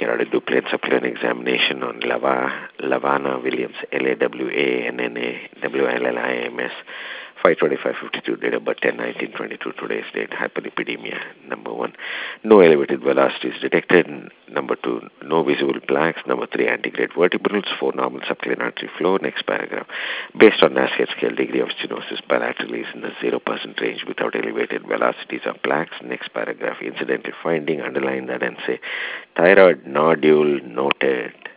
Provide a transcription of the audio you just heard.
carried a dual subclinical examination on Lavana Williams, LAWANNA WLLIMS, 52552, date of birth 10/19/22, today's date, hyperlipidemia. Number one, no elevated velocities detected. Number two, no visible plaques. Number three, antegrade vertebrals. Four, normal subclinic artery flow. Next paragraph. Based on NASCAR scale, degree of stenosis bilaterally is in the 0% range without elevated velocities or plaques. Next paragraph. Incidental finding, underline that and say thyroid nodule noted.